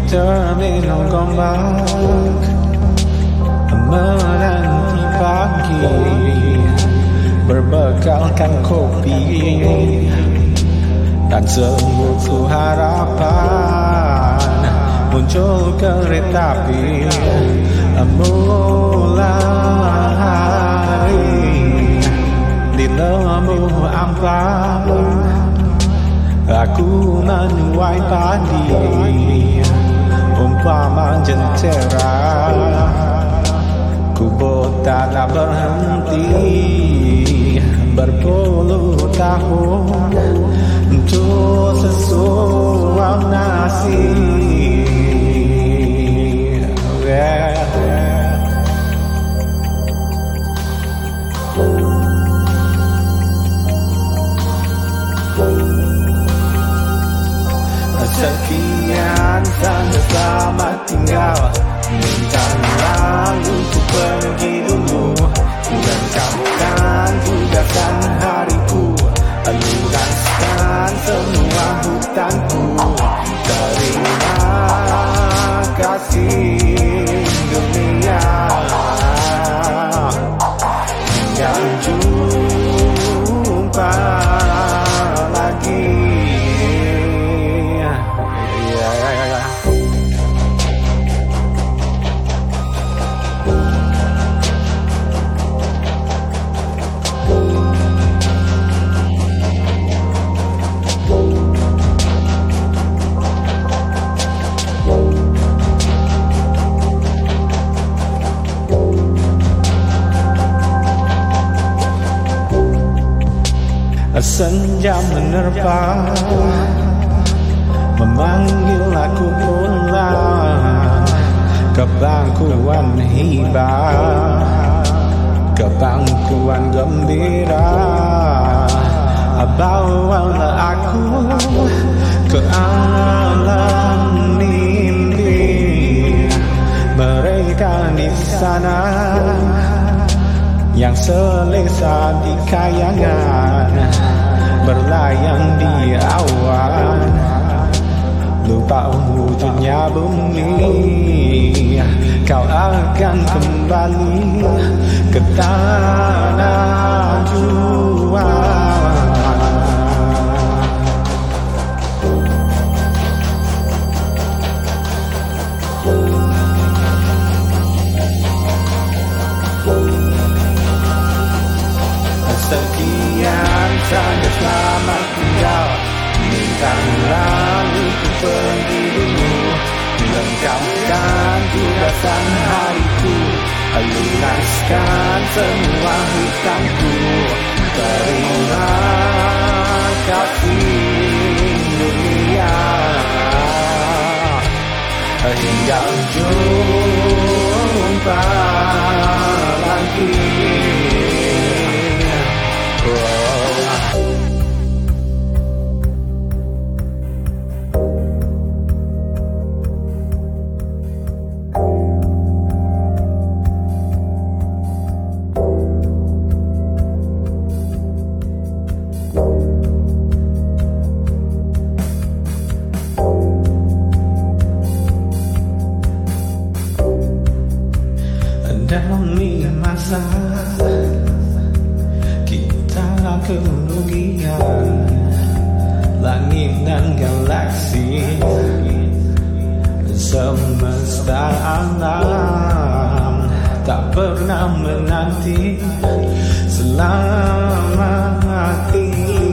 terminal gombak menanti pagi, berbekalkan kopi dan sebuah harapan. Muncul kereta api mulai hari di lembu amplang. Aku menuai padi umpama jentera. Kubur tak berhenti berpuluh tahun untuk sesuap nasi. Sekian tanda selamat tinggal, bintang lalu ku pergi dulu. Lengkapkan tugasan hariku, luaskan semua hutanku. Terima kasih dunia, hingga jumpa lagi. Senja menerpa, memanggil aku pulang ke bangkuan hibah, ke bangkuan gembira. Bawalah aku ke alam mimpi. Mereka di sana yang selesa di kayangan, berlayang di awan, lupa wujudnya bumi. Kau akan kembali ke tanah juang. Sekian tanda selamat tinggal, bintang lalu ku pergi dulu. Lengkapkan tugasan hariku, lunaskan semua hutangku. Terima kasih dunia, hingga jumpa lagi. Demi masa kita kerugian, langit dan galaksi, semesta alam tak pernah menanti selamat hati.